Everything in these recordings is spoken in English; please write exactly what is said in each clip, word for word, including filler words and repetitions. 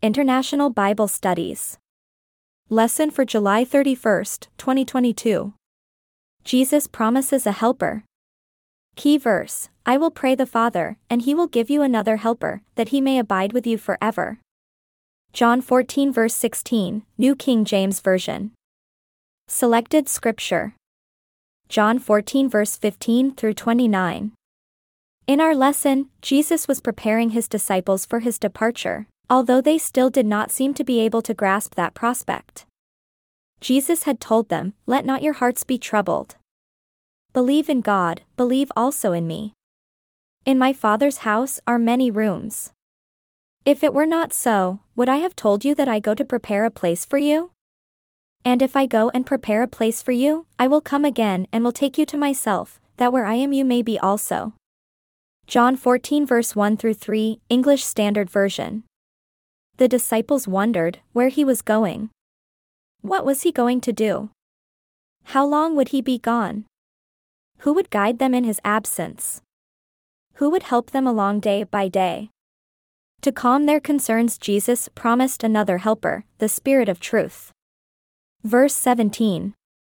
International Bible Studies. Lesson for July thirty-first, twenty twenty-two. Jesus promises a helper. Key verse: I will pray the Father, and he will give you another helper, that he may abide with you forever. John fourteen verse sixteen, New King James Version. Selected Scripture. John fourteen verse fifteen through twenty-nine. In our lesson, Jesus was preparing his disciples for his departure, although they still did not seem to be able to grasp that prospect. Jesus had told them, "Let not your hearts be troubled. Believe in God, believe also in me. In my Father's house are many rooms. If it were not so, would I have told you that I go to prepare a place for you? And if I go and prepare a place for you, I will come again and will take you to myself, that where I am you may be also." John fourteen verse one through three, English Standard Version. The disciples wondered where he was going. What was he going to do? How long would he be gone? Who would guide them in his absence? Who would help them along day by day? To calm their concerns, Jesus promised another helper, the Spirit of Truth. Verse seventeen.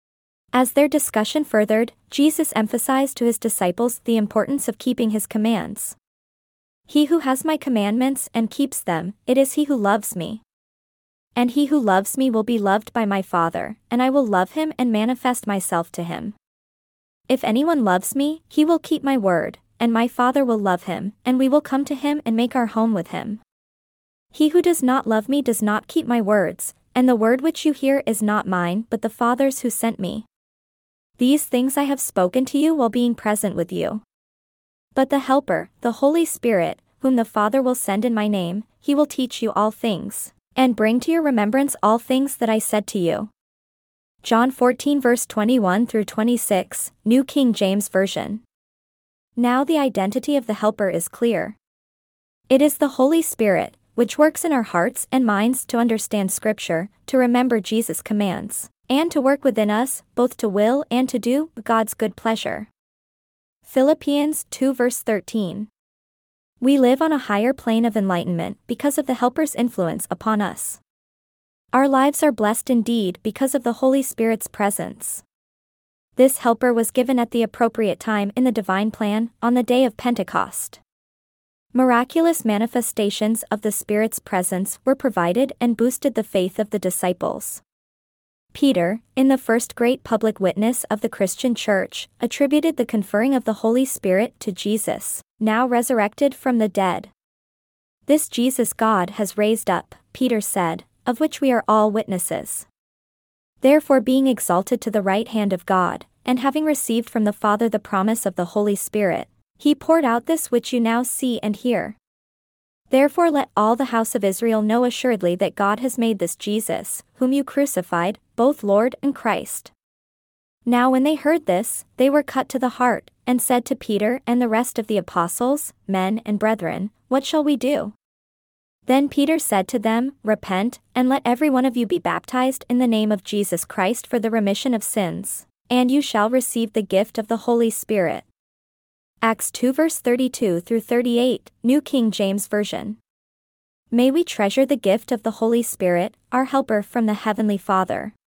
As their discussion furthered, Jesus emphasized to his disciples the importance of keeping his commands. He who has my commandments and keeps them, it is he who loves me. And he who loves me will be loved by my Father, and I will love him and manifest myself to him. If anyone loves me, he will keep my word, and my Father will love him, and we will come to him and make our home with him. He who does not love me does not keep my words, and the word which you hear is not mine but the Father's who sent me. These things I have spoken to you while being present with you. But the Helper, the Holy Spirit, whom the Father will send in my name, he will teach you all things, and bring to your remembrance all things that I said to you. John fourteen verse twenty-one through twenty-six, New King James Version. Now the identity of the Helper is clear. It is the Holy Spirit, which works in our hearts and minds to understand Scripture, to remember Jesus' commands, and to work within us, both to will and to do God's good pleasure. Philippians two verse thirteen. We live on a higher plane of enlightenment because of the Helper's influence upon us. Our lives are blessed indeed because of the Holy Spirit's presence. This Helper was given at the appropriate time in the divine plan, on the day of Pentecost. Miraculous manifestations of the Spirit's presence were provided and boosted the faith of the disciples. Peter, in the first great public witness of the Christian Church, attributed the conferring of the Holy Spirit to Jesus, now resurrected from the dead. "This Jesus God has raised up," Peter said, "of which we are all witnesses. Therefore, being exalted to the right hand of God, and having received from the Father the promise of the Holy Spirit, he poured out this which you now see and hear. Therefore let all the house of Israel know assuredly that God has made this Jesus, whom you crucified, both Lord and Christ." Now when they heard this, they were cut to the heart, and said to Peter and the rest of the apostles, "Men and brethren, what shall we do?" Then Peter said to them, "Repent, and let every one of you be baptized in the name of Jesus Christ for the remission of sins, and you shall receive the gift of the Holy Spirit." Acts two verse thirty-two through thirty-eight, New King James Version. May we treasure the gift of the Holy Spirit, our helper from the Heavenly Father.